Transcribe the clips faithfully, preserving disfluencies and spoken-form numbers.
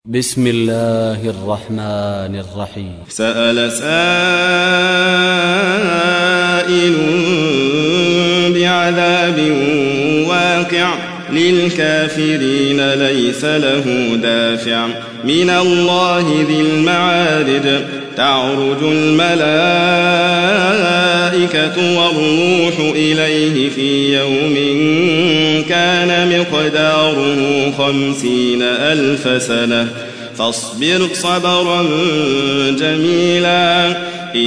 بسم الله الرحمن الرحيم. سأل سائل بعذاب واقع للكافرين ليس له دافع من الله ذي المعارج تعرج الملائكة والروح إليه في يوم كان مقداره خمسين ألف سنة فاصبر صبرا جميلا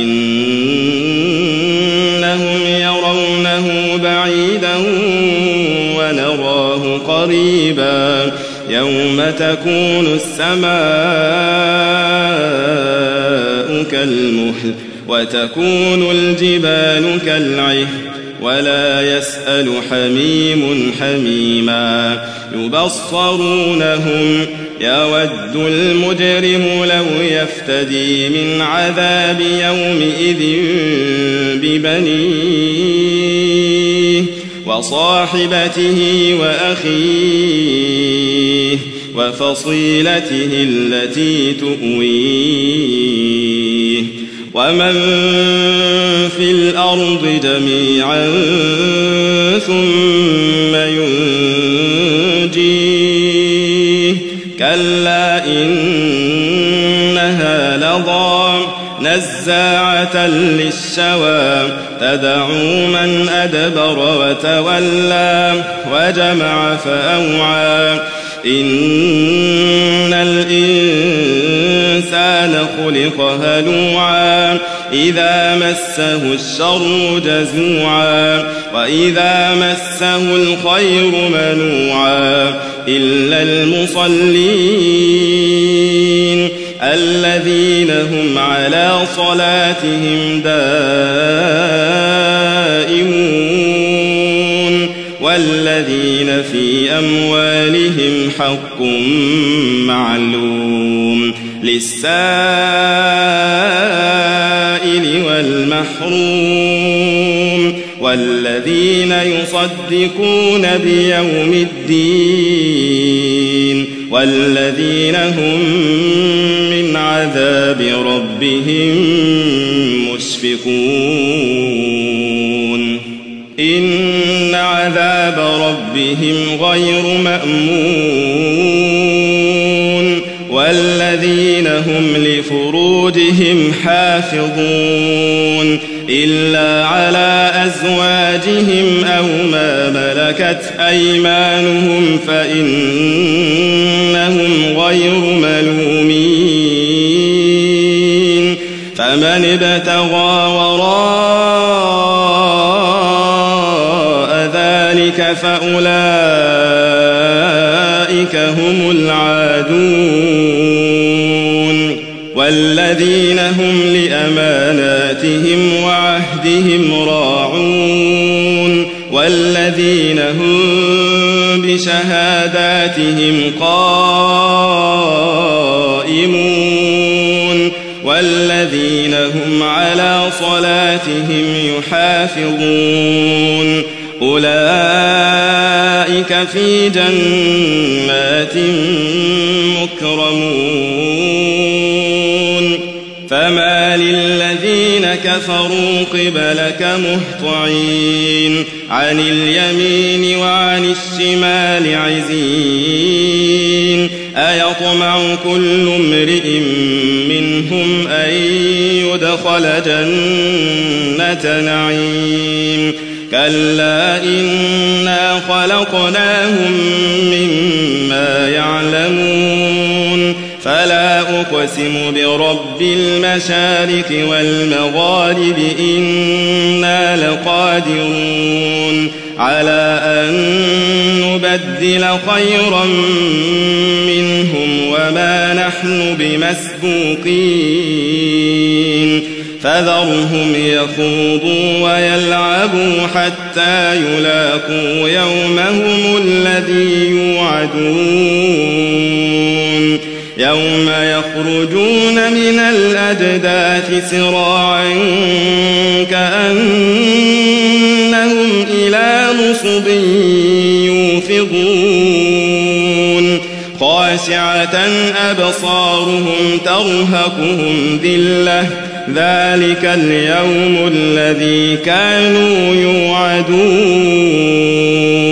إنهم يرونه بعيدا ونراه قريبا يوم تكون السماء كالمهل وتكون الجبال كالعهن ولا يسأل حميم حميما يبصرونهم يود المجرم لو يفتدي من عذاب يومئذ ببنيه وصاحبته وأخيه وفصيلته التي تؤويه ومن في الأرض جميعا ثم ينجيه كلا إنها لظى نزاعة للشوى تدعو من أدبر وتولى وجمع فأوعى إن الإنسان خلق هلوعا إذا مسه الشر جزوعا وإذا مسه الخير منوعا إلا المصلين الذين هم على صلاتهم دائمون والذين في أموالهم حق معلوم للسائل والمحروم والذين يصدقون بيوم الدين والذين هم من عذاب ربهم مشفقون إن عذاب ربهم غير مأمون والذين هم لفروجهم حافظون إلا على أزواجهم أو ما ملكت أيمانهم فإنهم غير ملومين فمن ابتغى وراء ذلك فأولئك هم العادون والذين هم لأماناتهم وعهدهم راعون والذين هم بشهاداتهم قائمون والذين هم على صلاتهم يحافظون أولئك في جنات مكرمون فما للذين كفروا قبلك مهطعين عن اليمين وعن الشمال عزين أيطمع كل امرئ منهم أن يدخل جنة نعيم كلا إنا خلقناهم مما يعلمون فلا أقسم برب المشارق والمغارب إنا لقادرون على أن نبدل خيرا منهم وما نحن بمسبوقين فذرهم يخوضوا ويلعبوا حتى يلاقوا يومهم الذي يوعدون يوم يخرجون من الأجداث سراعا كأنهم إلى نصب يوفضون خاشعة أبصارهم ترهقهم ذلة ذلك اليوم الذي كانوا يوعدون